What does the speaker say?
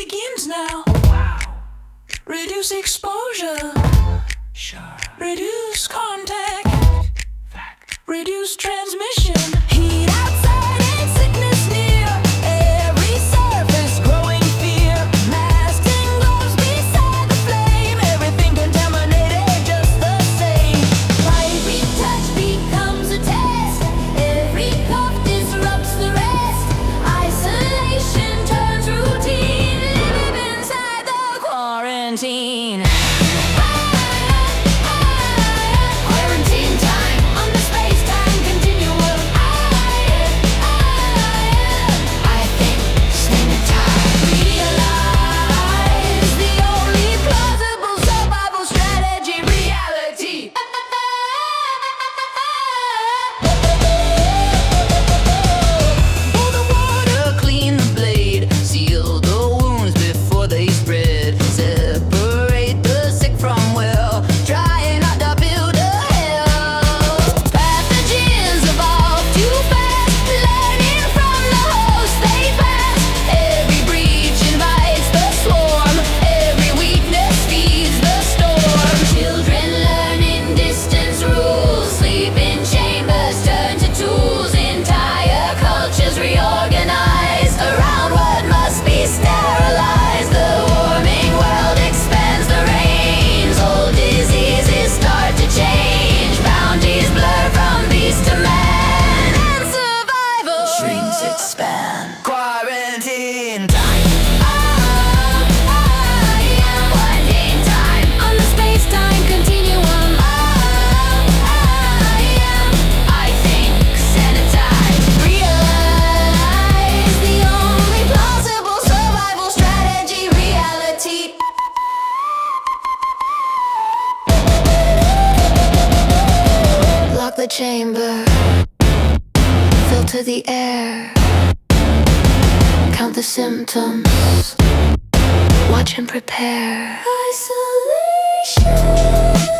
begins now. Reduce exposure. Reduce contact. Reduce transmission. Heat outside and sickness near. Every surface growing fear. Masked in gloves beside the flame. Everything contaminated just the same. Every touch becomes a test. Every cough disrupts the rest. Isolation turns routine. Live inside the quarantine. Quarantine time. Quarantine time on the space-time continuum. I think sanitize. Realize the only plausible survival strategy. Reality. Lock the chamber. Filter the air. Count the symptoms. Watch and prepare. Isolation.